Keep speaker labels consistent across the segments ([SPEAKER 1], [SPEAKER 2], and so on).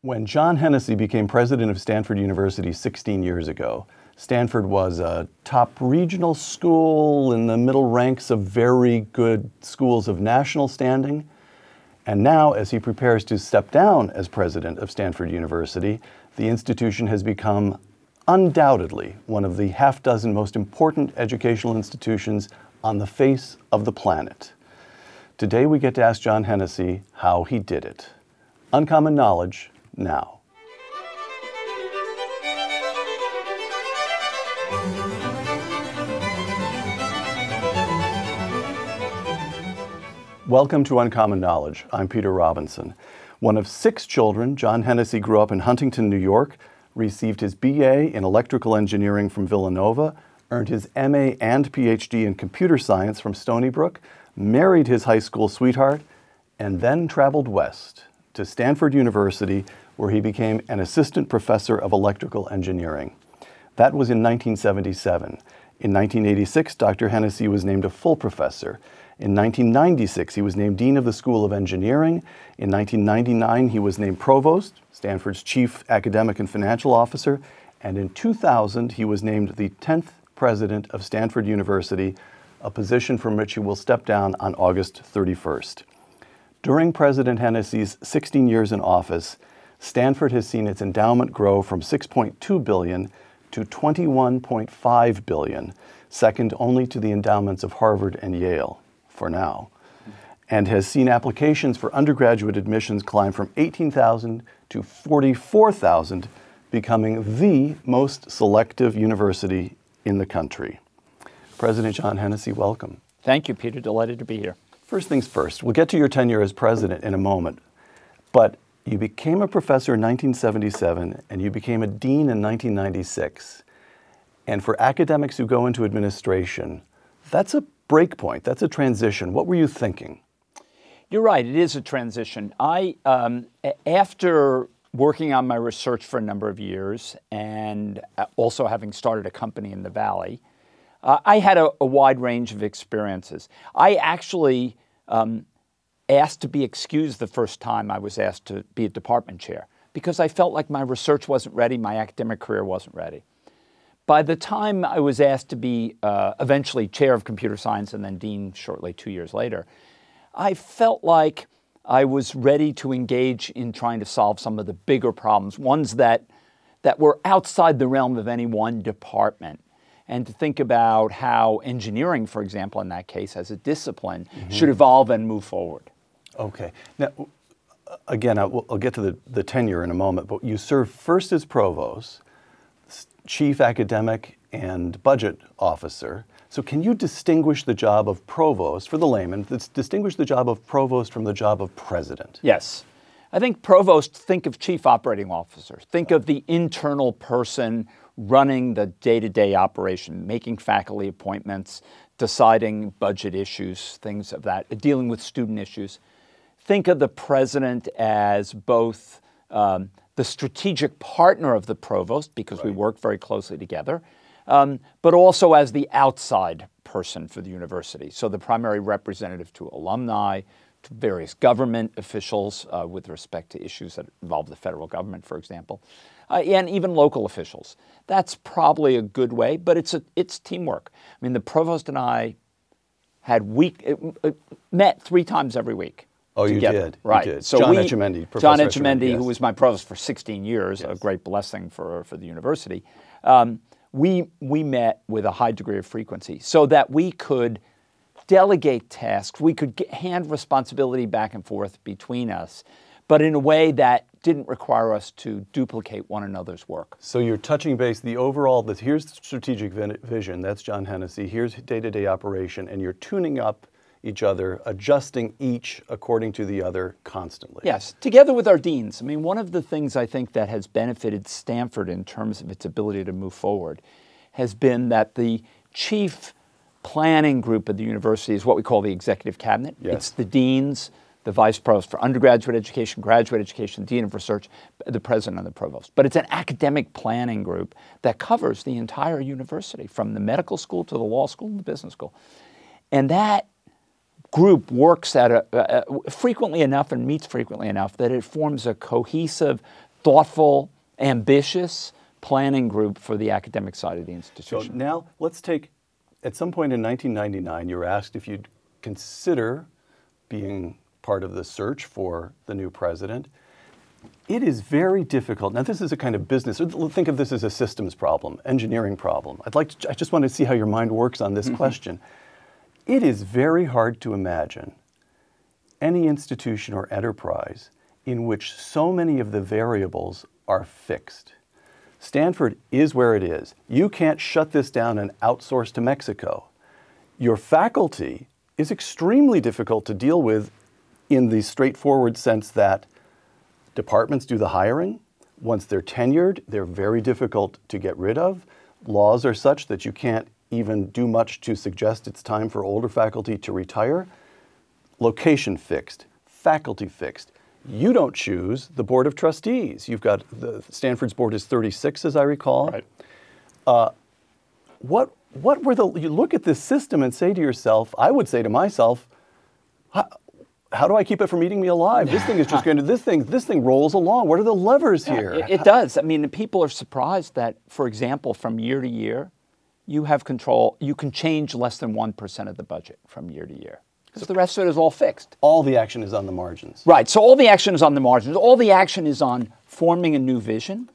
[SPEAKER 1] When John Hennessy became president of Stanford University 16 years ago, Stanford was a top regional school in the middle ranks of very good schools of national standing. And now, as he prepares to step down as president of Stanford University, the institution has become undoubtedly one of the half dozen most important educational institutions on the face of the planet. Today we get to ask John Hennessy how he did it. Uncommon Knowledge now. Welcome to Uncommon Knowledge. I'm Peter Robinson. One of 6 children, John Hennessy grew up in Huntington, New York, received his BA in electrical engineering from Villanova, earned his MA and PhD in computer science from Stony Brook, married his high school sweetheart, and then traveled west to Stanford University, where he became an assistant professor of electrical engineering. That was in 1977. In 1986, Dr. Hennessy was named a full professor. In 1996, he was named Dean of the School of Engineering. In 1999, he was named Provost, Stanford's chief academic and financial officer. And in 2000, he was named the 10th president of Stanford University, a position from which he will step down on August 31st. During President Hennessy's 16 years in office, Stanford has seen its endowment grow from $6.2 billion to $21.5 billion, second only to the endowments of Harvard and Yale, for now, and has seen applications for undergraduate admissions climb from 18,000 to 44,000, becoming the most selective university in the country. President John Hennessy, welcome.
[SPEAKER 2] Thank you, Peter. Delighted to be here.
[SPEAKER 1] First things first, we'll get to your tenure as president in a moment, but you became a professor in 1977 and you became a dean in 1996. And for academics who go into administration, that's a break point, that's a transition. What were you thinking?
[SPEAKER 2] You're right, it is a transition. After working on my research for a number of years and also having started a company in the Valley, I had a wide range of experiences. I actually asked to be excused the first time I was asked to be a department chair because I felt like my research wasn't ready, my academic career wasn't ready. By the time I was asked to be eventually chair of computer science and then dean shortly 2 years later, I felt like I was ready to engage in trying to solve some of the bigger problems, ones that were outside the realm of any one department, and to think about how engineering, for example, in that case, as a discipline, should evolve and move forward.
[SPEAKER 1] Okay. Now, again, I'll get to the tenure in a moment, but you served first as provost, chief academic and budget officer. So can you distinguish the job of provost, for the layman, distinguish the job of provost from the job of president?
[SPEAKER 2] Yes. I think provost, think of chief operating officer. Think of the internal person running the day-to-day operation, making faculty appointments, deciding budget issues, things of that, dealing with student issues. Think of the president as both the strategic partner of the provost, because we work very closely together, but also as the outside person for the university. So the primary representative to alumni, to various government officials with respect to issues that involve the federal government, for example, and even local officials. That's probably a good way, but it's teamwork. I mean, the provost and I had met 3 times every week.
[SPEAKER 1] Oh,
[SPEAKER 2] together.
[SPEAKER 1] You did?
[SPEAKER 2] Right.
[SPEAKER 1] You did.
[SPEAKER 2] So
[SPEAKER 1] John Etchemendy, Professor
[SPEAKER 2] John Etchemendy,
[SPEAKER 1] yes.
[SPEAKER 2] who was my provost for 16 years,
[SPEAKER 1] yes.
[SPEAKER 2] A great blessing for the university. We met with a high degree of frequency so that we could delegate tasks. We could hand responsibility back and forth between us, but in a way that didn't require us to duplicate one another's work.
[SPEAKER 1] So you're touching base, here's the strategic vision, that's John Hennessy, here's day-to-day operation, and you're tuning up each other, adjusting each according to the other constantly.
[SPEAKER 2] Yes, together with our deans. I mean, one of the things I think that has benefited Stanford in terms of its ability to move forward has been that the chief planning group of the university is what we call the executive cabinet.
[SPEAKER 1] Yes.
[SPEAKER 2] It's the deans, the vice provost for undergraduate education, graduate education, dean of research, the president and the provost. But it's an academic planning group that covers the entire university, from the medical school to the law school and the business school. And that group works at frequently enough and meets frequently enough that it forms a cohesive, thoughtful, ambitious planning group for the academic side of the
[SPEAKER 1] So
[SPEAKER 2] institution.
[SPEAKER 1] now let's take, at some point in 1999, you were asked if you'd consider being part of the search for the new president. It is very difficult. Now, this is a kind of business. Think of this as a systems problem, engineering problem. I just want to see how your mind works on this question. It is very hard to imagine any institution or enterprise in which so many of the variables are fixed. Stanford is where it is. You can't shut this down and outsource to Mexico. Your faculty is extremely difficult to deal with in the straightforward sense that departments do the hiring. Once they're tenured, they're very difficult to get rid of. Laws are such that you can't even do much to suggest it's time for older faculty to retire. Location fixed, faculty fixed. You don't choose the board of trustees. You've got Stanford's board is 36, as I recall.
[SPEAKER 2] Right.
[SPEAKER 1] You look at this system and say to yourself, I would say to myself, how do I keep it from eating me alive? This thing is just going to, this thing rolls along. What are the levers here?
[SPEAKER 2] It does. I mean, people are surprised that, for example, from year to year, you have control. You can change less than 1% of the budget from year to year. Because the rest of it is all fixed.
[SPEAKER 1] All the action is on the margins.
[SPEAKER 2] Right. So all the action is on the margins. All the action is on forming a new vision,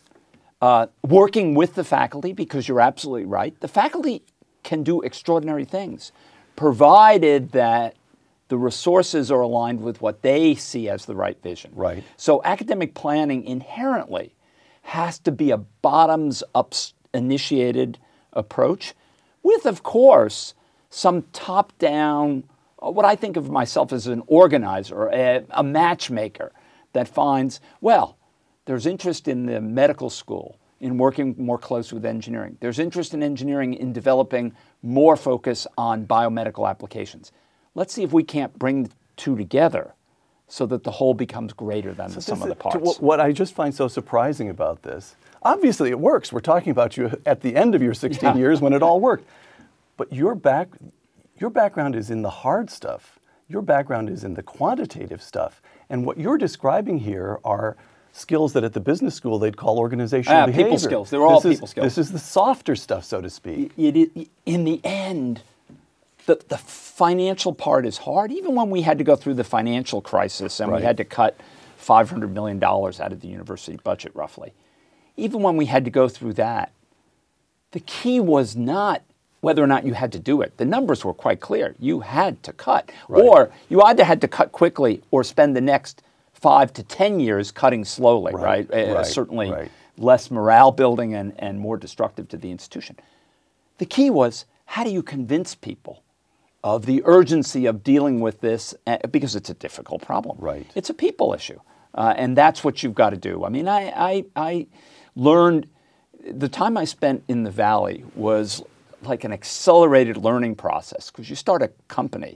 [SPEAKER 2] working with the faculty, because you're absolutely right. The faculty can do extraordinary things, provided that the resources are aligned with what they see as the right vision.
[SPEAKER 1] Right.
[SPEAKER 2] So academic planning inherently has to be a bottoms-up initiated approach with, of course, some top-down, what I think of myself as an organizer, a matchmaker that finds, well, there's interest in the medical school in working more closely with engineering. There's interest in engineering in developing more focus on biomedical applications. Let's see if we can't bring the two together so that the whole becomes greater than the sum of the parts.
[SPEAKER 1] What I just find so surprising about this, obviously it works. We're talking about you at the end of your 16 years when it all worked. But your background is in the hard stuff. Your background is in the quantitative stuff. And what you're describing here are skills that at the business school they'd call organizational behavior.
[SPEAKER 2] People skills. They're all people skills.
[SPEAKER 1] This is the softer stuff, so to speak.
[SPEAKER 2] In the end, the financial part is hard. Even when we had to go through the financial crisis and we had to cut $500 million out of the university budget, roughly. Even when we had to go through that, the key was not whether or not you had to do it. The numbers were quite clear. You had to cut. Right. Or you either had to cut quickly or spend the next 5 to 10 years cutting slowly, right? Certainly less morale building and more destructive to the institution. The key was, how do you convince people of the urgency of dealing with this, because it's a difficult problem.
[SPEAKER 1] Right.
[SPEAKER 2] It's a people issue, and that's what you've got to do. I mean, I learned, the time I spent in the Valley was like an accelerated learning process, because you start a company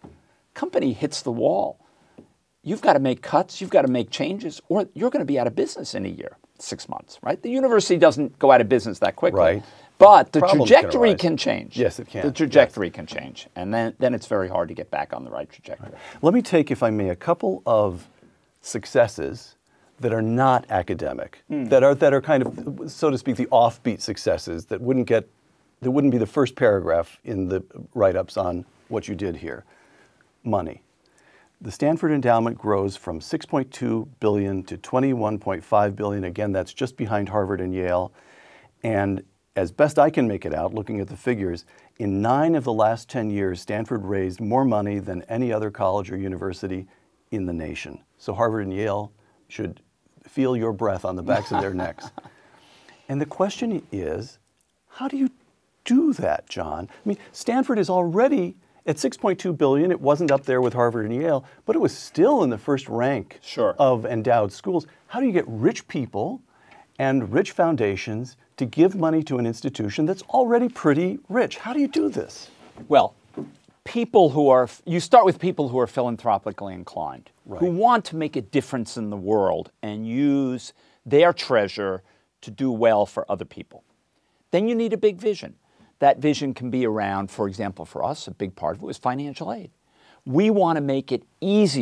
[SPEAKER 2] hits the wall. You've got to make cuts, you've got to make changes, or you're going to be out of business in a year, 6 months, right? The university doesn't go out of business that quickly.
[SPEAKER 1] Right.
[SPEAKER 2] But the trajectory can change.
[SPEAKER 1] Yes, it can.
[SPEAKER 2] The trajectory can change. And then it's very hard to get back on the right trajectory.
[SPEAKER 1] Right. Let me take, if I may, a couple of successes that are not academic, that are kind of, so to speak, the offbeat successes that wouldn't be the first paragraph in the write-ups on what you did here. Money. The Stanford Endowment grows from $6.2 billion to $21.5 billion. Again, that's just behind Harvard and Yale. And as best I can make it out, looking at the figures, in 9 of the last 10 years, Stanford raised more money than any other college or university in the nation. So Harvard and Yale should feel your breath on the backs of their necks. And the question is, how do you do that, John? I mean, Stanford is already at $6.2 billion. It wasn't up there with Harvard and Yale, but it was still in the first rank of endowed schools. How do you get rich people and rich foundations to give money to an institution that's already pretty rich? How do you do this?
[SPEAKER 2] Well, you start with people who are philanthropically inclined, who want to make a difference in the world and use their treasure to do well for other people. Then you need a big vision. That vision can be around, for example, for us, a big part of it was financial aid. We want to make it easier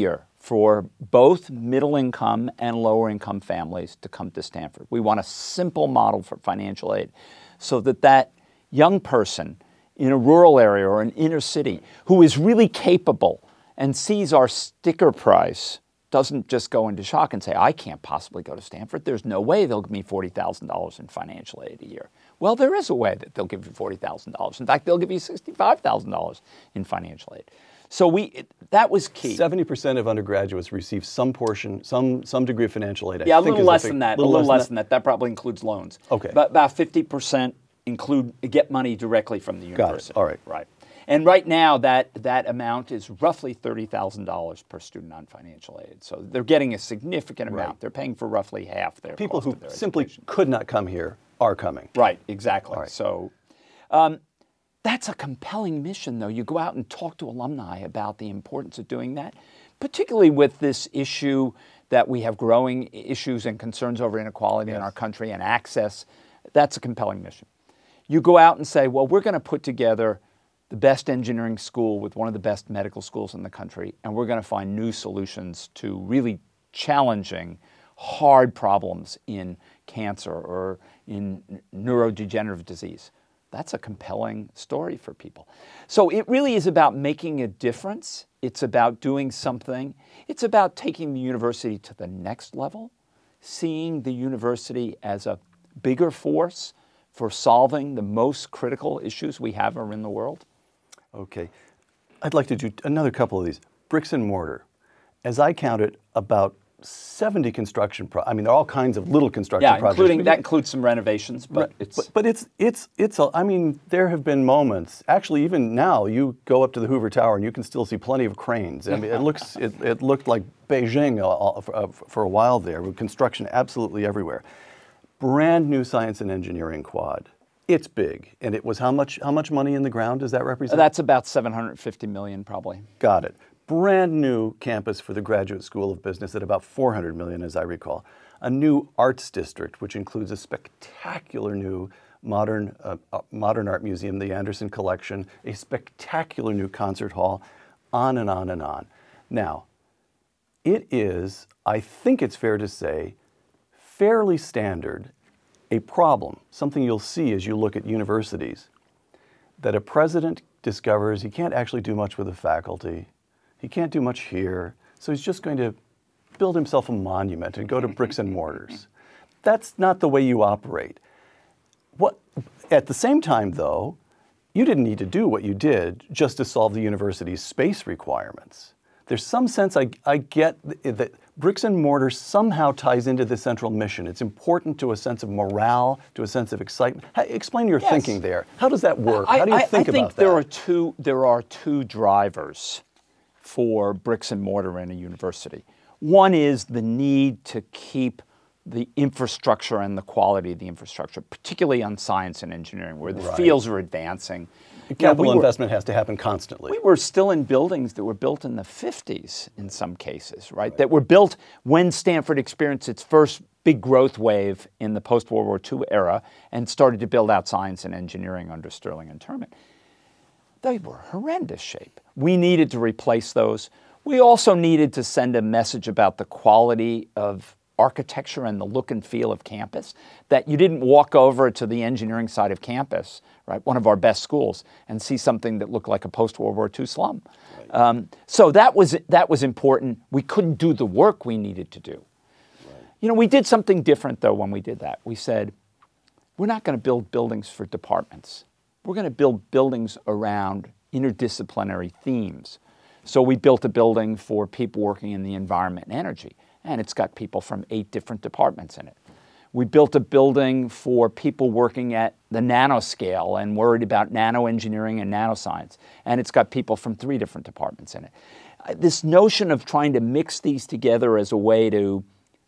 [SPEAKER 2] for both middle-income and lower-income families to come to Stanford. We want a simple model for financial aid so that that young person in a rural area or an inner city who is really capable and sees our sticker price doesn't just go into shock and say, I can't possibly go to Stanford. There's no way they'll give me $40,000 in financial aid a year. Well, there is a way that they'll give you $40,000. In fact, they'll give you $65,000 in financial aid. So that was key.
[SPEAKER 1] 70% of undergraduates receive some portion, some degree of financial aid.
[SPEAKER 2] Yeah, a little less than that. A little less than that. That probably includes loans.
[SPEAKER 1] Okay.
[SPEAKER 2] But about 50% get money directly from the university.
[SPEAKER 1] Got it. All right.
[SPEAKER 2] Right. And right now, that amount is roughly $30,000 per student on financial aid. So they're getting a significant amount. Right. They're paying for roughly half their
[SPEAKER 1] people
[SPEAKER 2] cost
[SPEAKER 1] who
[SPEAKER 2] of their
[SPEAKER 1] simply
[SPEAKER 2] education.
[SPEAKER 1] Could not come here are coming.
[SPEAKER 2] Right, exactly.
[SPEAKER 1] Right.
[SPEAKER 2] So that's a compelling mission, though. You go out and talk to alumni about the importance of doing that, particularly with this issue that we have growing issues and concerns over inequality in our country and access. That's a compelling mission. You go out and say, well, we're going to put together the best engineering school with one of the best medical schools in the country, and we're going to find new solutions to really challenging, hard problems in cancer or in neurodegenerative disease. That's a compelling story for people. So it really is about making a difference. It's about doing something. It's about taking the university to the next level, seeing the university as a bigger force for solving the most critical issues we have in the world.
[SPEAKER 1] Okay. I'd like to do another couple of these. Bricks and mortar. As I counted, about 70 construction projects. I mean, there are all kinds of little construction projects.
[SPEAKER 2] That includes some renovations, but
[SPEAKER 1] I mean, there have been moments. Actually, even now, you go up to the Hoover Tower and you can still see plenty of cranes. I mean, it looked like Beijing for a while there, with construction absolutely everywhere. Brand new science and engineering quad. It's big, and it was how much money in the ground does that represent?
[SPEAKER 2] That's about $750 million, probably.
[SPEAKER 1] Got it. Brand new campus for the Graduate School of Business at about $400 million, as I recall. A new arts district, which includes a spectacular new modern art museum, the Anderson Collection, a spectacular new concert hall, on and on and on. Now, it is, I think it's fair to say, fairly standard, a problem, something you'll see as you look at universities, that a president discovers he can't actually do much with the faculty. He can't do much here, so he's just going to build himself a monument and go to bricks and mortars. That's not the way you operate. At the same time, though, you didn't need to do what you did just to solve the university's space requirements. There's some sense I get that bricks and mortar somehow ties into the central mission. It's important to a sense of morale, to a sense of excitement. Explain your thinking there. How does that work? How do you think about that?
[SPEAKER 2] I think there are two drivers for bricks and mortar in a university. One is the need to keep the infrastructure and the quality of the infrastructure, particularly on science and engineering, where the fields are advancing.
[SPEAKER 1] Capital investment has to happen constantly.
[SPEAKER 2] We were still in buildings that were built in the 50s in some cases, right? That were built when Stanford experienced its first big growth wave in the post-World War II era and started to build out science and engineering under Stirling and Terman. They were horrendous shape. We needed to replace those. We also needed to send a message about the quality of architecture and the look and feel of campus, that you didn't walk over to the engineering side of campus, right, one of our best schools, and see something that looked like a post-World War II slum. Right. So that was important. We couldn't do the work we needed to do. Right. You know, we did something different, though, when we did that. We said, we're not going to build buildings for departments. We're going to build buildings around interdisciplinary themes. So we built a building for people working in the environment and energy, and it's got people from 8 different departments in it. We built a building for people working at the nanoscale and worried about nanoengineering and nanoscience, and it's got people from 3 different departments in it. This notion of trying to mix these together as a way to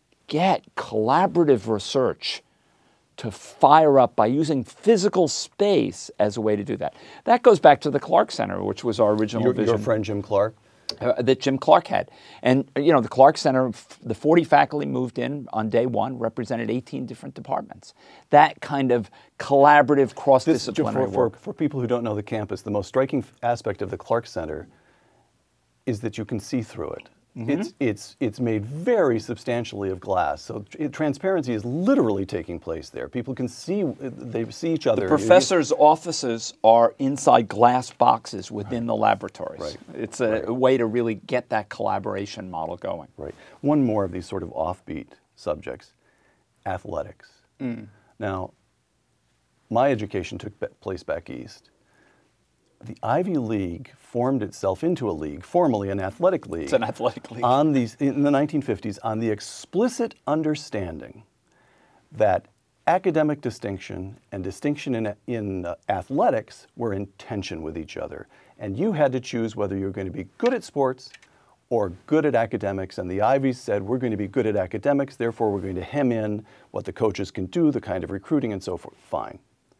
[SPEAKER 2] get collaborative research to fire up by using physical space as a way to do that. That goes back to the Clark Center, which was our original vision.
[SPEAKER 1] Your friend Jim Clark?
[SPEAKER 2] That Jim Clark had. And, you know, the Clark Center, the 40 faculty moved in on day one, represented 18 different departments. That kind of collaborative, cross-disciplinary work.
[SPEAKER 1] For people who don't know the campus, the most striking aspect of the Clark Center is that you can see through it. It's made very substantially of glass, so transparency is literally taking place there. People can see, they see each other.
[SPEAKER 2] The professors' offices are inside glass boxes within the laboratories.
[SPEAKER 1] Right.
[SPEAKER 2] It's a way to really get that collaboration model going.
[SPEAKER 1] Right. One more of these sort of offbeat subjects, athletics. Now, my education took place back east. The Ivy League formed itself into a league, formally an athletic league.
[SPEAKER 2] It's an athletic league.
[SPEAKER 1] In the 1950s, on the explicit understanding that academic distinction and distinction in athletics were in tension with each other. And you had to choose whether you were going to be good at sports or good at academics. And the Ivies said, we're going to be good at academics, therefore we're going to hem in what the coaches can do, the kind of recruiting and so forth. Fine.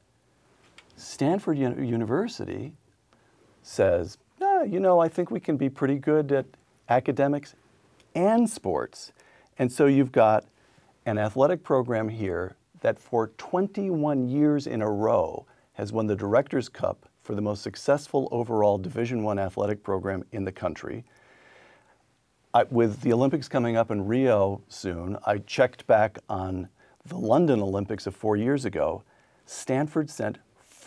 [SPEAKER 1] Stanford University says, I think we can be pretty good at academics and sports. And so you've got an athletic program here that for 21 years in a row has won the Director's Cup for the most successful overall Division I athletic program in the country. With the Olympics coming up in Rio soon, I checked back on the London Olympics of 4 years ago. Stanford sent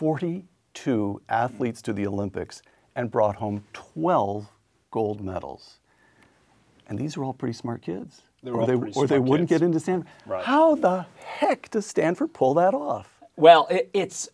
[SPEAKER 1] 42 athletes to the Olympics and brought home 12 gold medals. And these are all pretty smart kids. Or they wouldn't get into Stanford.
[SPEAKER 2] Right.
[SPEAKER 1] How the heck does Stanford pull that off?
[SPEAKER 2] Well, it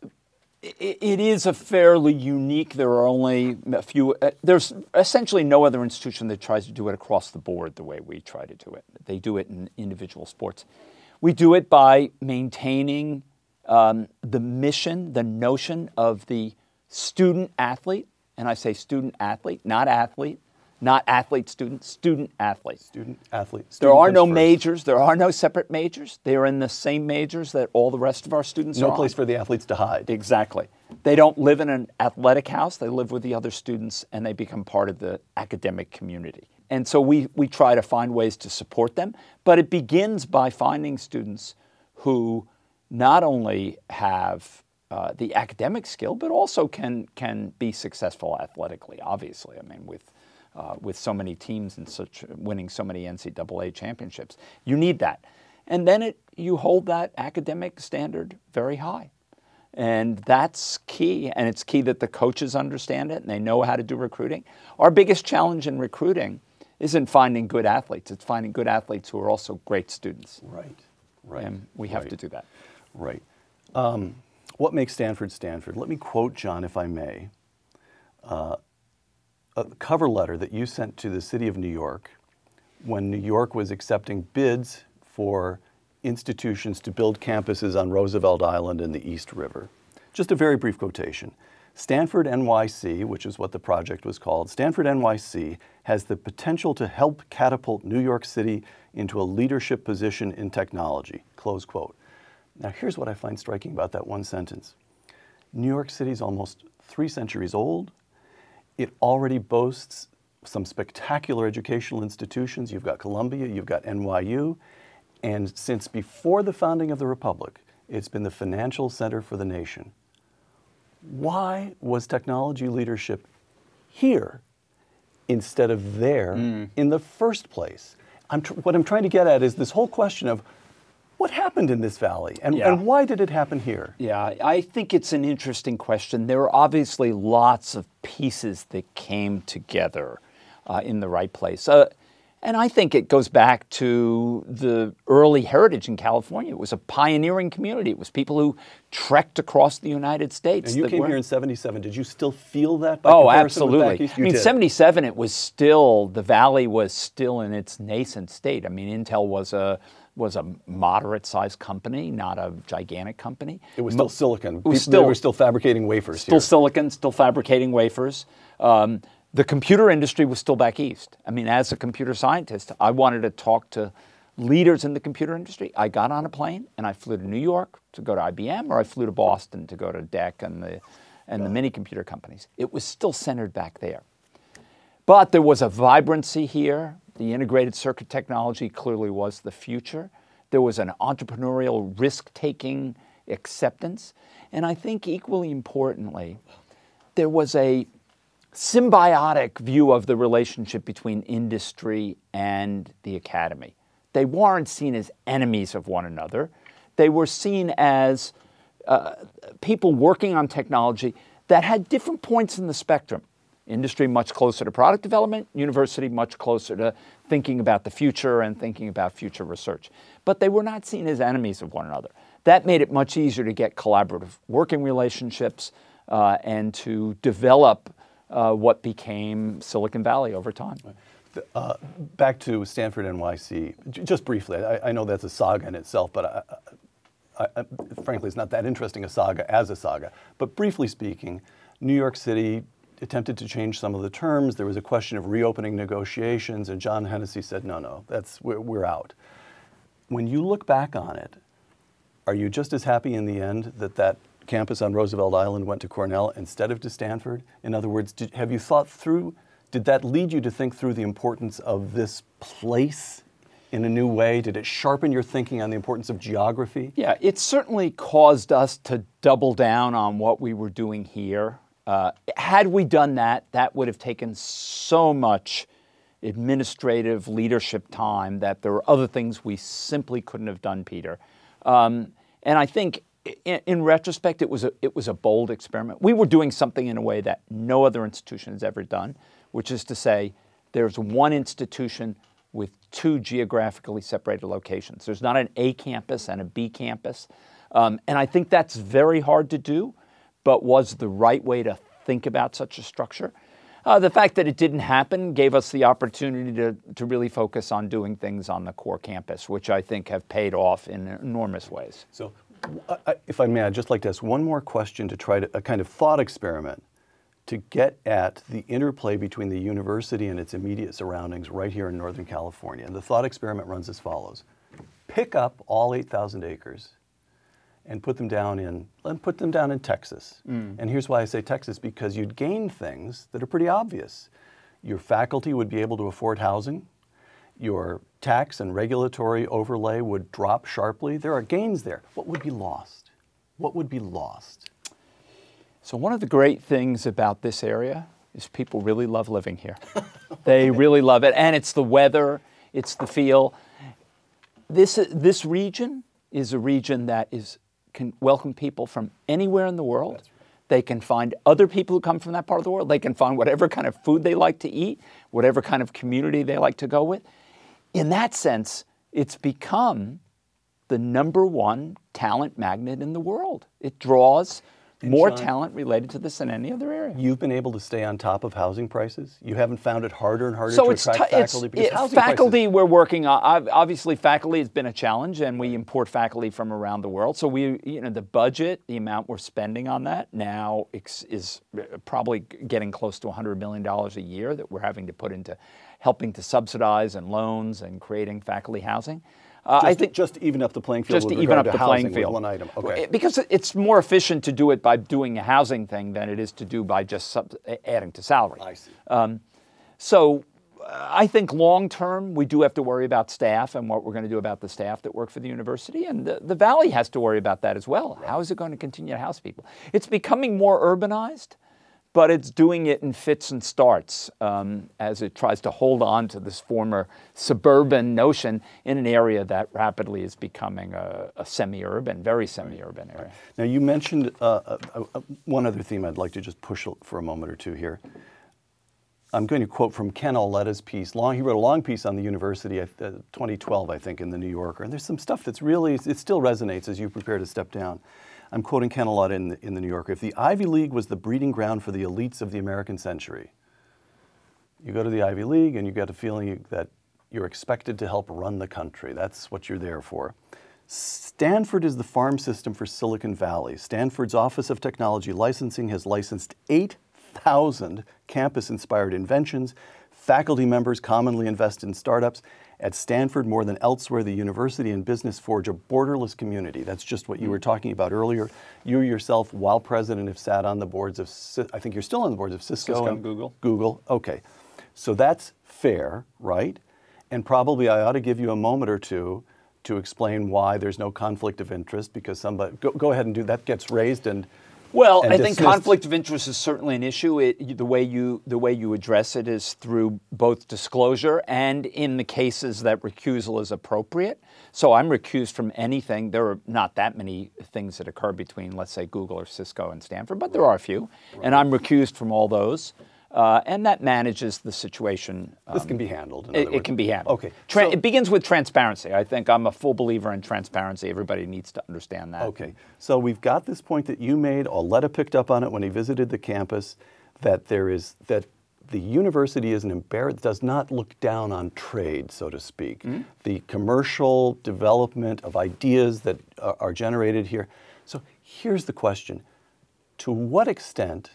[SPEAKER 2] is a fairly unique, there are only a few, there's essentially no other institution that tries to do it across the board the way we try to do it. They do it in individual sports. We do it by maintaining the mission, the notion of the student athlete, and I say student athlete, not athlete, not athlete student, student athlete.
[SPEAKER 1] Student athlete.
[SPEAKER 2] There are no majors. There are no separate majors. They are in the same majors that all the rest of our students are
[SPEAKER 1] No place for the athletes to hide.
[SPEAKER 2] Exactly. They don't live in an athletic house. They live with the other students, and they become part of the academic community. And so we try to find ways to support them, but it begins by finding students who not only have the academic skill, but also can be successful athletically, obviously. I mean, with so many teams and winning so many NCAA championships. You need that. And then you hold that academic standard very high. And that's key. And it's key that the coaches understand it and they know how to do recruiting. Our biggest challenge in recruiting isn't finding good athletes. It's finding good athletes who are also great students.
[SPEAKER 1] Right.
[SPEAKER 2] And we have to do that.
[SPEAKER 1] Right. What makes Stanford Stanford? Let me quote, John, if I may. A cover letter that you sent to the city of New York when New York was accepting bids for institutions to build campuses on Roosevelt Island and the East River. Just a very brief quotation. Stanford NYC, which is what the project was called, Stanford NYC has the potential to help catapult New York City into a leadership position in technology, close quote. Now here's what I find striking about that one sentence. New York City is almost 3 centuries old. It already boasts some spectacular educational institutions. You've got Columbia, you've got NYU, and since before the founding of the Republic, it's been the financial center for the nation. Why was technology leadership here instead of there in the first place? What I'm trying to get at is this whole question of what happened in this valley and why did it happen here?
[SPEAKER 2] Yeah, I think it's an interesting question. There are obviously lots of pieces that came together in the right place. And I think it goes back to the early heritage in California. It was a pioneering community. It was people who trekked across the United States.
[SPEAKER 1] And you came here in 77. Did you still feel that by
[SPEAKER 2] comparison
[SPEAKER 1] with
[SPEAKER 2] absolutely.
[SPEAKER 1] back east?
[SPEAKER 2] I mean, 77, it was still, the valley was still in its nascent state. I mean, Intel was a moderate-sized company, not a gigantic company.
[SPEAKER 1] It was still silicon.
[SPEAKER 2] They
[SPEAKER 1] were still fabricating wafers
[SPEAKER 2] still
[SPEAKER 1] here.
[SPEAKER 2] Silicon, still fabricating wafers. The computer industry was still back east. I mean, as a computer scientist, I wanted to talk to leaders in the computer industry. I got on a plane and I flew to New York to go to IBM, or I flew to Boston to go to DEC and the mini computer companies. It was still centered back there. But there was a vibrancy here. The integrated circuit technology clearly was the future. There was an entrepreneurial risk-taking acceptance. And I think equally importantly, there was a symbiotic view of the relationship between industry and the academy. They weren't seen as enemies of one another. They were seen as people working on technology that had different points in the spectrum. Industry much closer to product development, university much closer to thinking about the future and thinking about future research. But they were not seen as enemies of one another. That made it much easier to get collaborative working relationships and to develop what became Silicon Valley over time.
[SPEAKER 1] Back to Stanford NYC, just briefly. I know that's a saga in itself, but frankly, it's not that interesting a saga as a saga. But briefly speaking, New York City attempted to change some of the terms. There was a question of reopening negotiations, and John Hennessy said, no, we're out. When you look back on it, are you just as happy in the end that campus on Roosevelt Island went to Cornell instead of to Stanford? In other words, have you thought through, did that lead you to think through the importance of this place in a new way? Did it sharpen your thinking on the importance of geography?
[SPEAKER 2] Yeah, it certainly caused us to double down on what we were doing here. Had we done that, that would have taken so much administrative leadership time that there were other things we simply couldn't have done, Peter. And I think in retrospect, it was a bold experiment. We were doing something in a way that no other institution has ever done, which is to say there's one institution with two geographically separated locations. There's not an A campus and a B campus. And I think that's very hard to do, but was the right way to think about such a structure. The fact that it didn't happen gave us the opportunity to really focus on doing things on the core campus, which I think have paid off in enormous ways.
[SPEAKER 1] So if I may, I'd just like to ask one more question to try to, a kind of thought experiment to get at the interplay between the university and its immediate surroundings right here in Northern California. And the thought experiment runs as follows. Pick up all 8,000 acres and put them down in Texas. And here's why I say Texas, because you'd gain things that are pretty obvious. Your faculty would be able to afford housing. Your tax and regulatory overlay would drop sharply. There are gains there. What would be lost? What would be lost?
[SPEAKER 2] So one of the great things about this area is people really love living here. They really love it. And it's the weather, it's the feel. This region is a region that can welcome people from anywhere in the world. Right. They can find other people who come from that part of the world. They can find whatever kind of food they like to eat, whatever kind of community they like to go with. In that sense, it's become the #1 talent magnet in the world. It draws more talent related to this than any other area.
[SPEAKER 1] You've been able to stay on top of housing prices? You haven't found it harder and harder to attract faculty?
[SPEAKER 2] Because housing faculty prices... We're working on, obviously faculty has been a challenge, and we import faculty from around the world. So the budget, the amount we're spending on that now is probably getting close to $100 million a year that we're having to put into helping to subsidize and loans and creating faculty housing.
[SPEAKER 1] I think just to even up the playing field.
[SPEAKER 2] Just to even up the playing field.
[SPEAKER 1] One item. Okay.
[SPEAKER 2] Because it's more efficient to do it by doing a housing thing than it is to do by just adding to salary.
[SPEAKER 1] I see.
[SPEAKER 2] So I think long term we do have to worry about staff and what we're going to do about the staff that work for the university, and the Valley has to worry about that as well. Right. How is it going to continue to house people? It's becoming more urbanized, but it's doing it in fits and starts as it tries to hold on to this former suburban notion in an area that rapidly is becoming a semi-urban, very semi-urban area.
[SPEAKER 1] Now you mentioned one other theme I'd like to just push for a moment or two here. I'm going to quote from Ken Auletta's piece. He wrote a long piece on the university, 2012, I think, in the New Yorker. And there's some stuff that's really, it still resonates as you prepare to step down. I'm quoting Ken Auletta in the New Yorker. If the Ivy League was the breeding ground for the elites of the American century, you go to the Ivy League and you get a feeling that you're expected to help run the country. That's what you're there for. Stanford is the farm system for Silicon Valley. Stanford's Office of Technology Licensing has licensed 8,000 campus-inspired inventions. Faculty members commonly invest in startups. At Stanford, more than elsewhere, the university and business forge a borderless community. That's just what you were talking about earlier. You yourself, while president, have sat on the boards of, I think you're still on the boards of Cisco
[SPEAKER 2] and Google.
[SPEAKER 1] Google, okay. So that's fair, right? And probably I ought to give you a moment or two to explain why there's no conflict of interest, because somebody, go ahead and do that, gets raised, and
[SPEAKER 2] Well,
[SPEAKER 1] and
[SPEAKER 2] I think
[SPEAKER 1] dismissed.
[SPEAKER 2] conflict of interest is certainly an issue. The way you address it is through both disclosure and in the cases that recusal is appropriate. So I'm recused from anything. There are not that many things that occur between, let's say, Google or Cisco and Stanford, but there are a few. And I'm recused from all those. And that manages the situation.
[SPEAKER 1] This can be handled.
[SPEAKER 2] It can be handled.
[SPEAKER 1] Okay.
[SPEAKER 2] It begins with transparency. I think I'm a full believer in transparency. Everybody needs to understand that.
[SPEAKER 1] Okay. So we've got this point that you made. Auletta picked up on it when he visited the campus, that the university is does not look down on trade, so to speak. Mm-hmm. The commercial development of ideas that are generated here. So here's the question: to what extent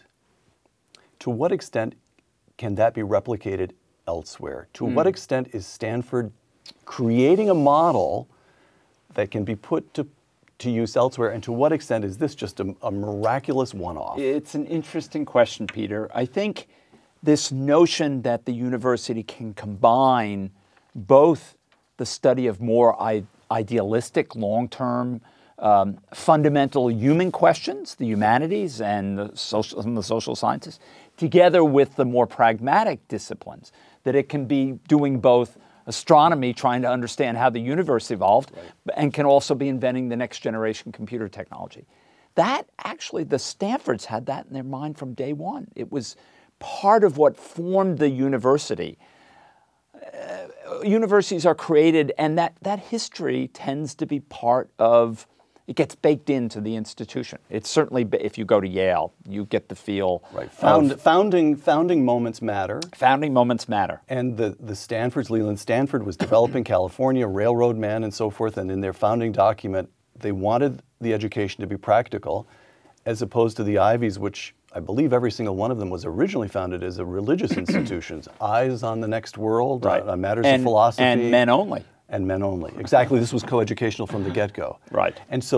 [SPEAKER 1] can that be replicated elsewhere? To what extent is Stanford creating a model that can be put to use elsewhere? And to what extent is this just a miraculous one-off?
[SPEAKER 2] It's an interesting question, Peter. I think this notion that the university can combine both the study of more idealistic, long-term, fundamental human questions, the humanities and the social sciences, together with the more pragmatic disciplines, that it can be doing both astronomy, trying to understand how the universe evolved, and can also be inventing the next generation computer technology. That actually, the Stanfords had that in their mind from day one. It was part of what formed the university. Universities are created, and that history tends to be part of, it gets baked into the institution. It's certainly, if you go to Yale, you get the feel.
[SPEAKER 1] Right. Founding moments matter.
[SPEAKER 2] Founding moments matter.
[SPEAKER 1] And the Stanfords, Leland Stanford was developing California, railroad man and so forth, and in their founding document, they wanted the education to be practical, as opposed to the Ivies, which I believe every single one of them was originally founded as a religious institutions. Eyes on the next world, on matters of philosophy.
[SPEAKER 2] And men only.
[SPEAKER 1] And men only. Exactly. This was coeducational from the get-go.
[SPEAKER 2] Right.
[SPEAKER 1] And so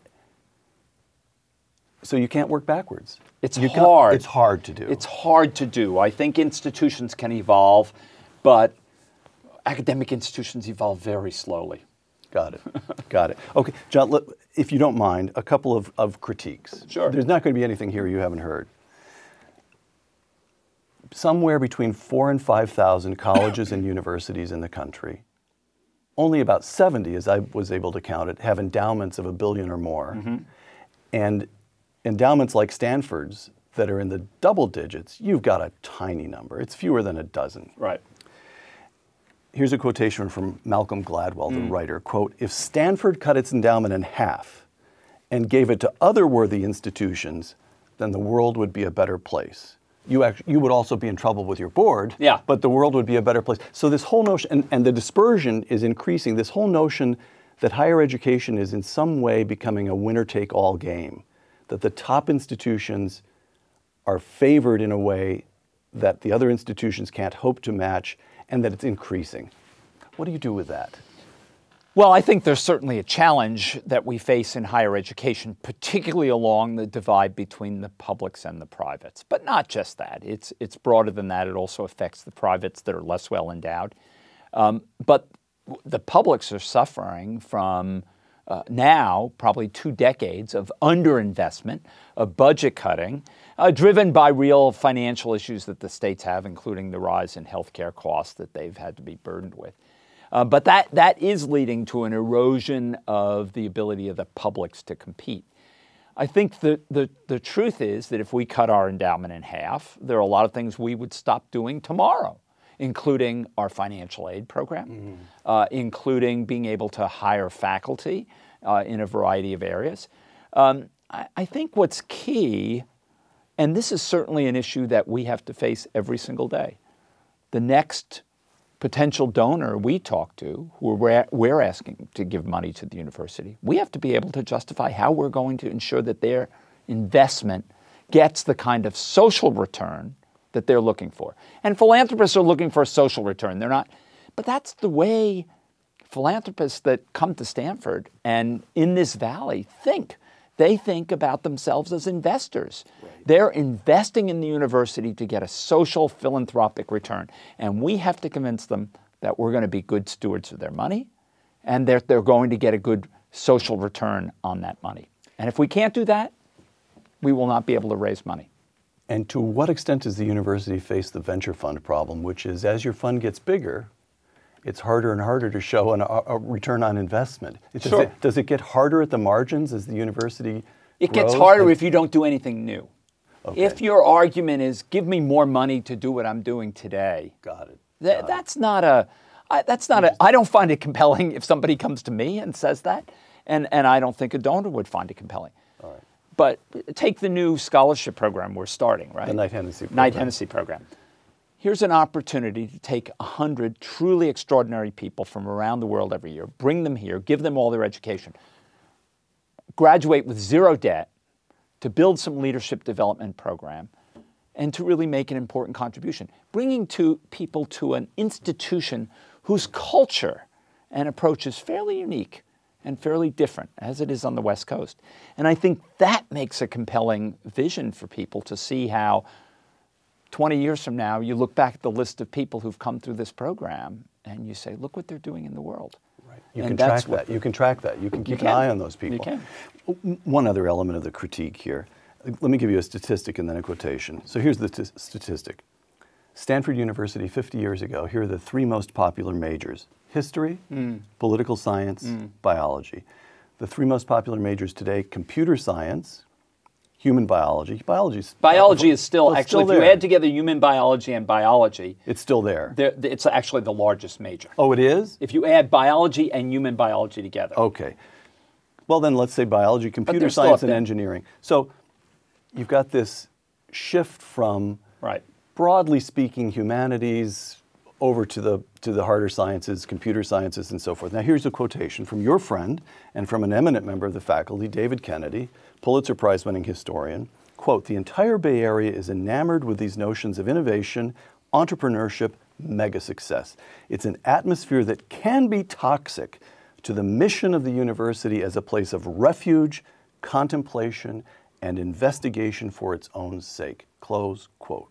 [SPEAKER 1] you can't work backwards.
[SPEAKER 2] It's hard.
[SPEAKER 1] It's hard to do.
[SPEAKER 2] It's hard to do. I think institutions can evolve, but academic institutions evolve very slowly.
[SPEAKER 1] Got it. Got it. Okay, John, if you don't mind, a couple of critiques.
[SPEAKER 2] Sure.
[SPEAKER 1] There's not going to be anything here you haven't heard. Somewhere between 4,000 and 5,000 colleges and universities in the country. Only about 70, as I was able to count it, have endowments of $1 billion or more. Mm-hmm. And endowments like Stanford's that are in the double digits, you've got a tiny number. It's fewer than a dozen.
[SPEAKER 2] Right.
[SPEAKER 1] Here's a quotation from Malcolm Gladwell, the writer, quote, "If Stanford cut its endowment in half and gave it to other worthy institutions, then the world would be a better place." You would also be in trouble with your board, but the world would be a better place. So this whole notion, and the dispersion is increasing, this whole notion that higher education is in some way becoming a winner-take-all game, that the top institutions are favored in a way that the other institutions can't hope to match, and that it's increasing. What do you do with that?
[SPEAKER 2] Well, I think there's certainly a challenge that we face in higher education, particularly along the divide between the publics and the privates. But not just that. It's broader than that. It also affects the privates that are less well endowed. But the publics are suffering from now probably 2 decades of underinvestment, of budget cutting, driven by real financial issues that the states have, including the rise in healthcare costs that they've had to be burdened with. But that is leading to an erosion of the ability of the publics to compete. I think the truth is that if we cut our endowment in half, there are a lot of things we would stop doing tomorrow, including our financial aid program, including being able to hire faculty in a variety of areas. I think what's key, and this is certainly an issue that we have to face every single day, the next potential donor we talk to, who we're asking to give money to the university, we have to be able to justify how we're going to ensure that their investment gets the kind of social return that they're looking for. And philanthropists are looking for a social return. They're not, but that's the way philanthropists that come to Stanford and in this valley think. They think about themselves as investors. Right. They're investing in the university to get a social philanthropic return. And we have to convince them that we're going to be good stewards of their money and that they're going to get a good social return on that money. And if we can't do that, we will not be able to raise money.
[SPEAKER 1] And to what extent does the university face the venture fund problem, which is as your fund gets bigger, it's harder and harder to show a return on investment?
[SPEAKER 2] Sure.
[SPEAKER 1] Does it get harder at the margins as the university
[SPEAKER 2] It
[SPEAKER 1] grows?
[SPEAKER 2] gets harder if you don't do anything new.
[SPEAKER 1] Okay.
[SPEAKER 2] If your argument is, give me more money to do what I'm doing today.
[SPEAKER 1] Got it.
[SPEAKER 2] That's not a, I don't find it compelling if somebody comes to me and says that. And I don't think a donor would find it compelling.
[SPEAKER 1] All right.
[SPEAKER 2] But take the new scholarship program we're starting, right?
[SPEAKER 1] The Knight Hennessy program.
[SPEAKER 2] Knight Hennessy program. Here's an opportunity to take 100 truly extraordinary people from around the world every year, bring them here, give them all their education, graduate with zero debt, to build some leadership development program, and to really make an important contribution. Bringing people to an institution whose culture and approach is fairly unique and fairly different, as it is on the West Coast. And I think that makes a compelling vision for people to see how 20 years from now, you look back at the list of people who've come through this program and you say, look what they're doing in the world.
[SPEAKER 1] Right. You can track that. You can track that. You can keep an eye on those people.
[SPEAKER 2] You can.
[SPEAKER 1] One other element of the critique here. Let me give you a statistic and then a quotation. So here's the statistic. Stanford University 50 years ago, here are the three most popular majors: history, political science, biology. The three most popular majors today: computer science, human biology. Biology
[SPEAKER 2] is still, actually, if you add together human biology and biology,
[SPEAKER 1] it's still there.
[SPEAKER 2] It's actually the largest major.
[SPEAKER 1] Oh, it is?
[SPEAKER 2] If you add biology and human biology together.
[SPEAKER 1] Okay. Well, then let's say biology, computer science, and engineering. So you've got this shift from, broadly speaking, humanities over to the harder sciences, computer sciences, and so forth. Now, here's a quotation from your friend and from an eminent member of the faculty, David Kennedy, Pulitzer Prize-winning historian. Quote, "The entire Bay Area is enamored with these notions of innovation, entrepreneurship, mega success. It's an atmosphere that can be toxic to the mission of the university as a place of refuge, contemplation, and investigation for its own sake." Close quote.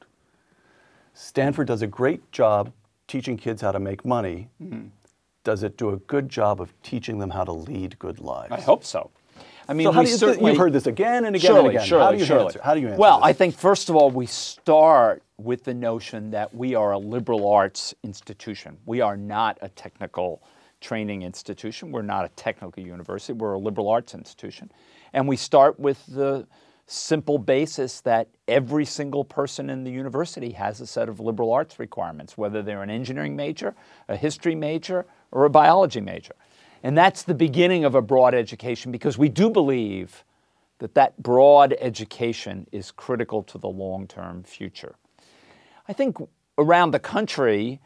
[SPEAKER 1] Stanford does a great job teaching kids how to make money. Does it do a good job of teaching them how to lead good lives?
[SPEAKER 2] I hope so. I mean,
[SPEAKER 1] so you've heard this again and again and again. How do you answer
[SPEAKER 2] Well,
[SPEAKER 1] this?
[SPEAKER 2] I think, first of all, we start with the notion that we are a liberal arts institution. We are not a technical training institution. We're not a technical university. We're a liberal arts institution. And we start with the simple basis that every single person in the university has a set of liberal arts requirements, whether they're an engineering major, a history major, or a biology major. And that's the beginning of a broad education, because we do believe that that broad education is critical to the long-term future. I think around the country,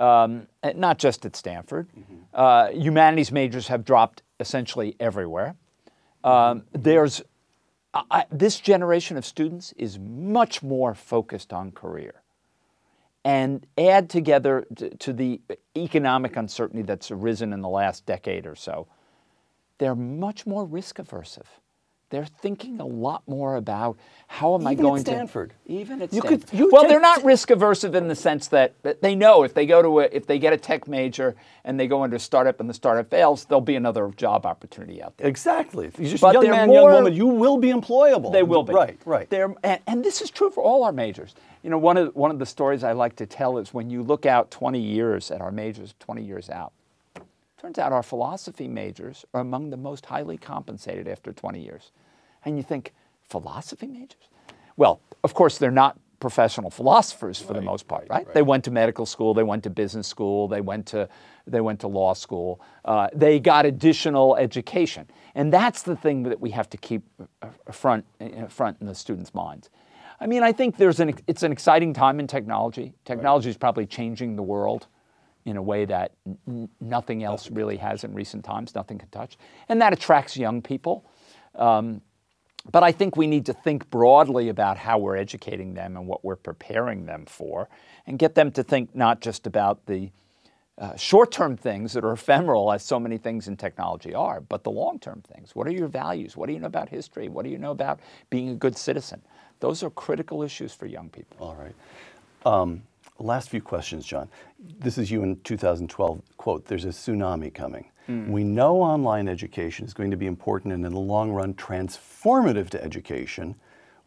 [SPEAKER 2] not just at Stanford, humanities majors have dropped essentially everywhere. This generation of students is much more focused on career. And add together to the economic uncertainty that's arisen in the last decade or so, they're much more risk aversive. They're thinking a lot more about how am I going to... Even at Stanford. Well, they're not risk aversive in the sense that they know if they get a tech major and they go into a startup and the startup fails, there'll be another job opportunity out there.
[SPEAKER 1] Exactly. You're just a young man, young woman, you will be employable.
[SPEAKER 2] They will be.
[SPEAKER 1] Right.
[SPEAKER 2] And this is true for all our majors. You know, one of the stories I like to tell is when you look out 20 years at our majors, 20 years out, turns out our philosophy majors are among the most highly compensated after 20 years. And you think, philosophy majors? Well, of course, they're not professional philosophers for the most part, right? They went to medical school, they went to business school, they went to law school. They got additional education. And that's the thing that we have to keep front in the students' minds. I mean, I think it's an exciting time in technology. Technology is probably changing the world in a way that nothing else really has in recent times, nothing can touch. And that attracts young people. But I think we need to think broadly about how we're educating them and what we're preparing them for, and get them to think not just about the short-term things that are ephemeral, as so many things in technology are, but the long-term things. What are your values? What do you know about history? What do you know about being a good citizen? Those are critical issues for young people.
[SPEAKER 1] All right. Last few questions, John. This is you in 2012, quote, "There's a tsunami coming. We know online education is going to be important and in the long run transformative to education.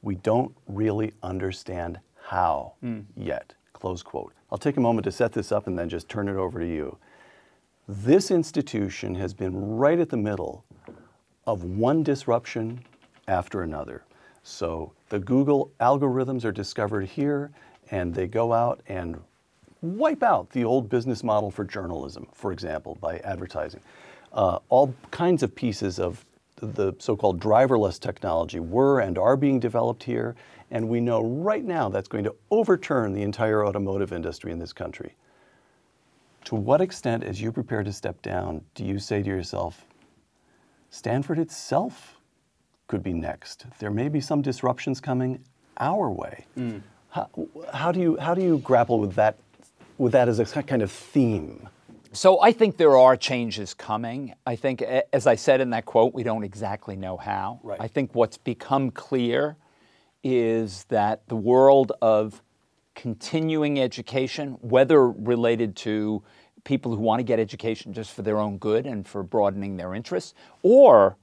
[SPEAKER 1] We don't really understand how yet, close quote. I'll take a moment to set this up and then just turn it over to you. This institution has been right at the middle of one disruption after another. So the Google algorithms are discovered here, and they go out and wipe out the old business model for journalism, for example, by advertising. All kinds of pieces of the so-called driverless technology were and are being developed here, and we know right now that's going to overturn the entire automotive industry in this country. To what extent, as you prepare to step down, do you say to yourself, Stanford itself could be next? There may be some disruptions coming our way. How do you grapple with that as a kind of theme?
[SPEAKER 2] So I think there are changes coming. I think, as I said in that quote, we don't exactly know how.
[SPEAKER 1] Right.
[SPEAKER 2] I think what's become clear is that the world of continuing education, whether related to people who want to get education just for their own good and for broadening their interests, or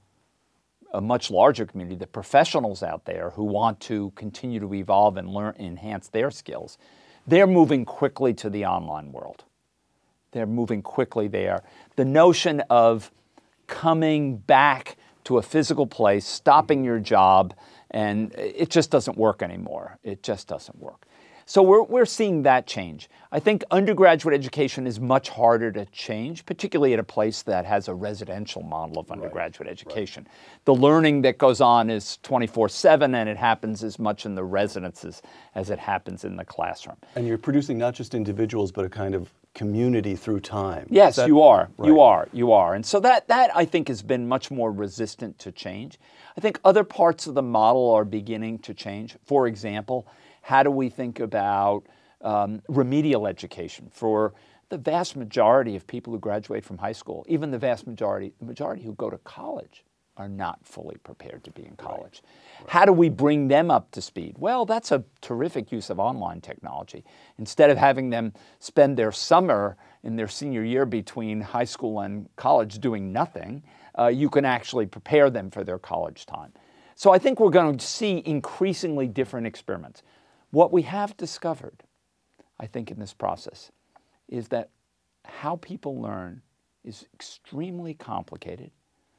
[SPEAKER 2] a much larger community, the professionals out there who want to continue to evolve and learn, enhance their skills, they're moving quickly to the online world. They're moving quickly there. The notion of coming back to a physical place, stopping your job, and it just doesn't work anymore. It just doesn't work. So we're seeing that change. I think undergraduate education is much harder to change, particularly at a place that has a residential model of undergraduate education. Right. The learning that goes on is 24/7, and it happens as much in the residences as it happens in the classroom.
[SPEAKER 1] And you're producing not just individuals, but a kind of community through time.
[SPEAKER 2] Yes, you are.
[SPEAKER 1] Right.
[SPEAKER 2] You are. And so that I think has been much more resistant to change. I think other parts of the model are beginning to change. For example, how do we think about remedial education for the vast majority of people who graduate from high school? Even the majority who go to college are not fully prepared to be in college. Right. How do we bring them up to speed? Well, that's a terrific use of online technology. Instead of having them spend their summer in their senior year between high school and college doing nothing, you can actually prepare them for their college time. So I think we're going to see increasingly different experiments. What we have discovered, I think, in this process is that how people learn is extremely complicated,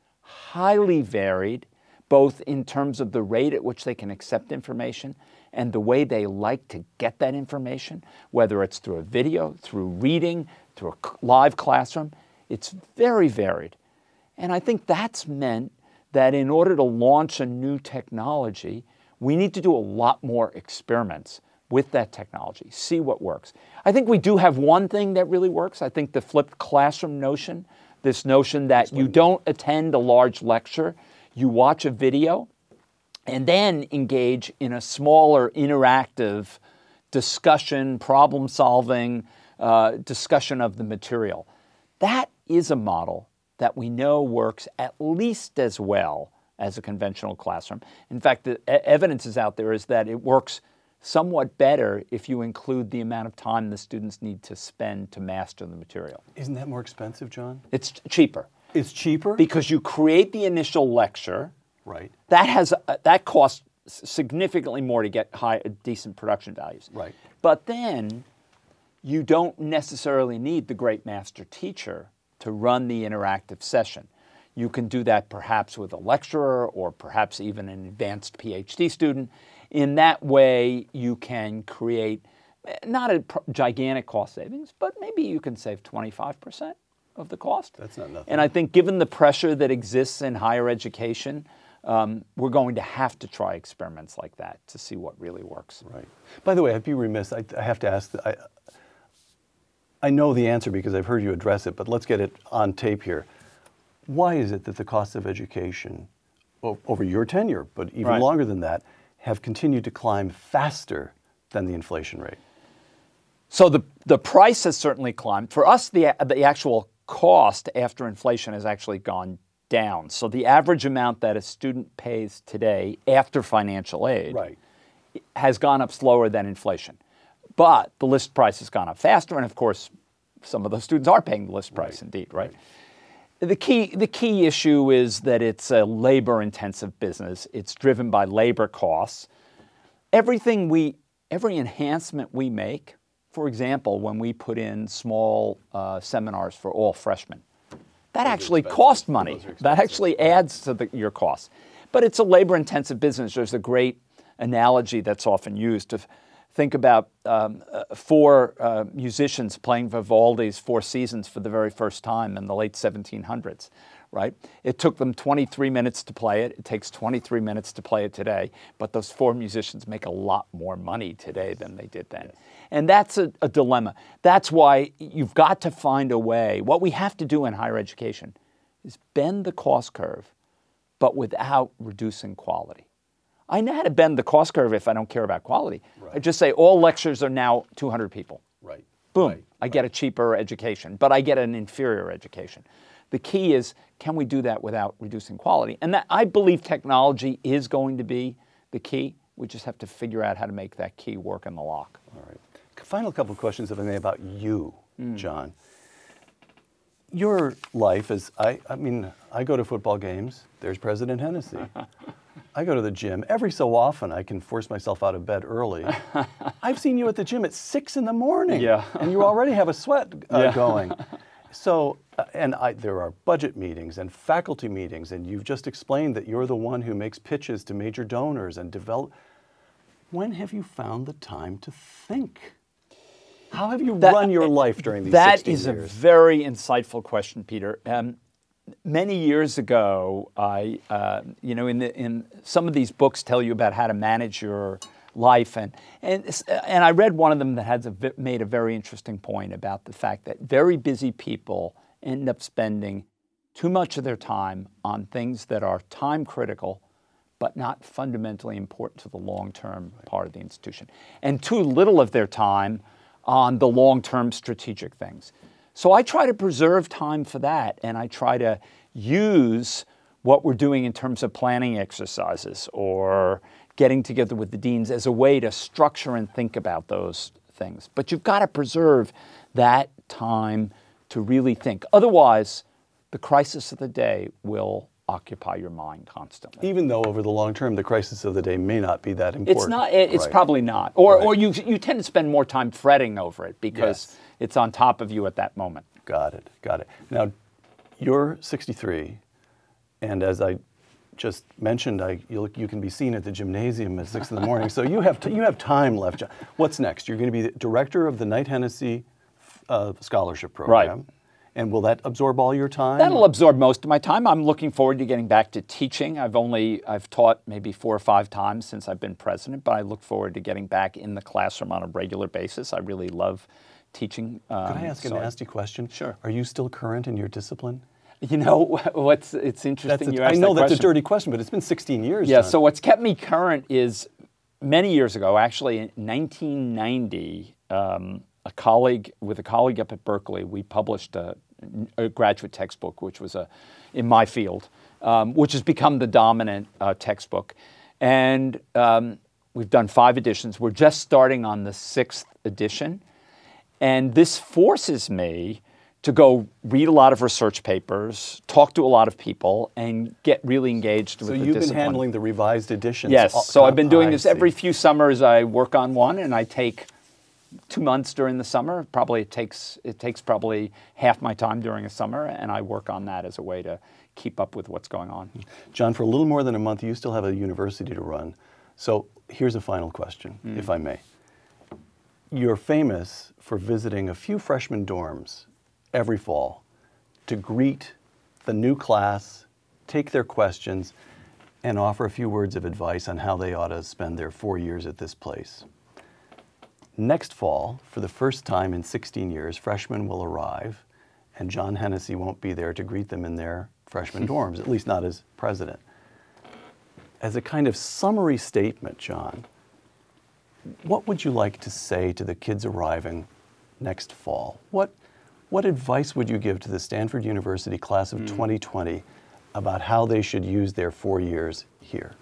[SPEAKER 2] highly varied, both in terms of the rate at which they can accept information and the way they like to get that information, whether it's through a video, through reading, through a live classroom. It's very varied. And I think that's meant that in order to launch a new technology, we need to do a lot more experiments with that technology, see what works. I think we do have one thing that really works. I think the flipped classroom notion, this notion that you don't attend a large lecture, you watch a video, and then engage in a smaller interactive discussion, problem-solving discussion of the material. That is a model that we know works at least as well as a conventional classroom. In fact, the evidence is out there is that it works somewhat better if you include the amount of time the students need to spend to master the material.
[SPEAKER 1] Isn't that more expensive, John?
[SPEAKER 2] It's cheaper.
[SPEAKER 1] It's cheaper?
[SPEAKER 2] Because you create the initial lecture.
[SPEAKER 1] Right.
[SPEAKER 2] That costs significantly more to get decent production values.
[SPEAKER 1] Right.
[SPEAKER 2] But then you don't necessarily need the great master teacher to run the interactive session. You can do that perhaps with a lecturer or perhaps even an advanced PhD student. In that way, you can create not a gigantic cost savings, but maybe you can save 25% of the cost.
[SPEAKER 1] That's not nothing.
[SPEAKER 2] And I think given the pressure that exists in higher education, we're going to have to try experiments like that to see what really works.
[SPEAKER 1] Right. By the way, I'd be remiss. I have to ask. I know the answer because I've heard you address it, but let's get it on tape here. Why is it that the cost of education over your tenure, but even longer than that, have continued to climb faster than the inflation rate?
[SPEAKER 2] So the price has certainly climbed. For us, the actual cost after inflation has actually gone down. So the average amount that a student pays today after financial aid has gone up slower than inflation. But the list price has gone up faster, and of course, some of those students are paying the list price indeed, right? The key issue is that it's a labor-intensive business. It's driven by labor costs. every enhancement we make, for example, when we put in small seminars for all freshmen, that actually costs money. That actually adds to your costs. But it's a labor-intensive business. There's a great analogy that's often used to think about four musicians playing Vivaldi's Four Seasons for the very first time in the late 1700s, right? It took them 23 minutes to play it. It takes 23 minutes to play it today. But those four musicians make a lot more money today than they did then. And that's a dilemma. That's why you've got to find a way. What we have to do in higher education is bend the cost curve, but without reducing quality. I know how to bend the cost curve if I don't care about quality.
[SPEAKER 1] Right.
[SPEAKER 2] I just say all lectures are now 200 people.
[SPEAKER 1] Right.
[SPEAKER 2] Boom.
[SPEAKER 1] Right.
[SPEAKER 2] I get a cheaper education, but I get an inferior education. The key is, can we do that without reducing quality? And that, I believe technology is going to be the key. We just have to figure out how to make that key work in the lock.
[SPEAKER 1] All right. Final couple of questions, if I may, about you, John. Your life is, I go to football games. There's President Hennessy. I go to the gym. Every so often, I can force myself out of bed early. I've seen you at the gym at 6 in the morning.
[SPEAKER 2] Yeah.
[SPEAKER 1] And you already have a sweat going. So, there are budget meetings and faculty meetings, and you've just explained that you're the one who makes pitches to major donors and develop. When have you found the time to think? How have you run your life during these 16 years?
[SPEAKER 2] That is a very insightful question, Peter. Many years ago, in some of these books tell you about how to manage your life, and I read one of them that made a very interesting point about the fact that very busy people end up spending too much of their time on things that are time critical, but not fundamentally important to the long-term part of the institution, and too little of their time on the long-term strategic things. So I try to preserve time for that, and I try to use what we're doing in terms of planning exercises or getting together with the deans as a way to structure and think about those things. But you've got to preserve that time to really think. Otherwise, the crisis of the day will occupy your mind constantly.
[SPEAKER 1] Even though over the long term, the crisis of the day may not be that important.
[SPEAKER 2] It's not. It's probably not. Or you tend to spend more time fretting over it because it's on top of you at that moment.
[SPEAKER 1] Got it. Now, you're 63, and as I just mentioned, you can be seen at the gymnasium at 6 in the morning. So you have time left. What's next? You're going to be the director of the Knight Hennessy Scholarship Program.
[SPEAKER 2] Right.
[SPEAKER 1] And will that absorb all your time?
[SPEAKER 2] That'll absorb most of my time. I'm looking forward to getting back to teaching. I've taught maybe 4 or 5 times since I've been president, but I look forward to getting back in the classroom on a regular basis. I really love teaching.
[SPEAKER 1] Could I ask a nasty question?
[SPEAKER 2] Sure.
[SPEAKER 1] Are you still current in your discipline?
[SPEAKER 2] You know, it's interesting you asked that question.
[SPEAKER 1] I know that's a dirty question, but it's been 16 years.
[SPEAKER 2] Yeah,
[SPEAKER 1] John.
[SPEAKER 2] So what's kept me current is many years ago, actually in 1990, a colleague up at Berkeley, we published a graduate textbook, which was in my field, which has become the dominant textbook. And we've done 5 editions. We're just starting on the 6th edition. And this forces me to go read a lot of research papers, talk to a lot of people, and get really engaged with the discipline. So you've
[SPEAKER 1] been handling the revised editions?
[SPEAKER 2] Yes. So I've been doing this every few summers. I work on one, and I take 2 months during the summer. Probably it takes probably half my time during a summer, and I work on that as a way to keep up with what's going on.
[SPEAKER 1] John, for a little more than a month, you still have a university to run. So here's a final question, if I may. You're famous for visiting a few freshman dorms every fall to greet the new class, take their questions, and offer a few words of advice on how they ought to spend their 4 years at this place. Next fall, for the first time in 16 years, freshmen will arrive, and John Hennessy won't be there to greet them in their freshman dorms, at least not as president. As a kind of summary statement, John, what would you like to say to the kids arriving next fall? What advice would you give to the Stanford University class of 2020 about how they should use their 4 years here?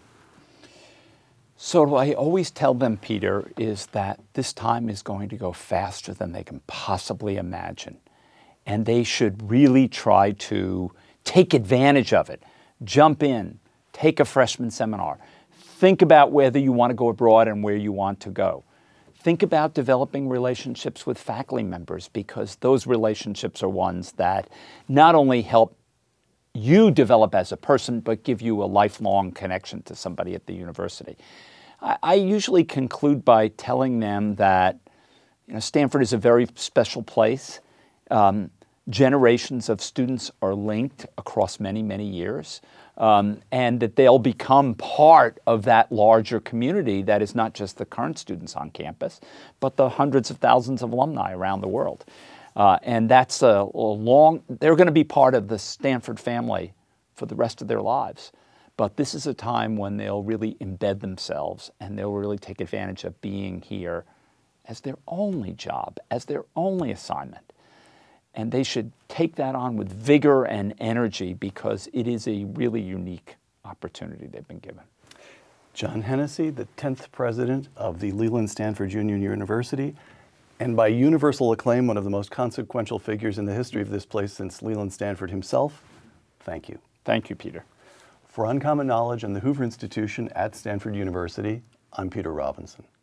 [SPEAKER 2] So what I always tell them, Peter, is that this time is going to go faster than they can possibly imagine. And they should really try to take advantage of it. Jump in, take a freshman seminar, Think about whether you want to go abroad and where you want to go. Think about developing relationships with faculty members, because those relationships are ones that not only help you develop as a person, but give you a lifelong connection to somebody at the university. I usually conclude by telling them that Stanford is a very special place. Generations of students are linked across many, many years, and that they'll become part of that larger community that is not just the current students on campus, but the hundreds of thousands of alumni around the world. And that's they're going to be part of the Stanford family for the rest of their lives. But this is a time when they'll really embed themselves, and they'll really take advantage of being here as their only job, as their only assignment. And they should take that on with vigor and energy, because it is a really unique opportunity they've been given.
[SPEAKER 1] John Hennessy, the 10th president of the Leland Stanford Union University, and by universal acclaim, one of the most consequential figures in the history of this place since Leland Stanford himself, thank you.
[SPEAKER 2] Thank you, Peter.
[SPEAKER 1] For Uncommon Knowledge and the Hoover Institution at Stanford University, I'm Peter Robinson.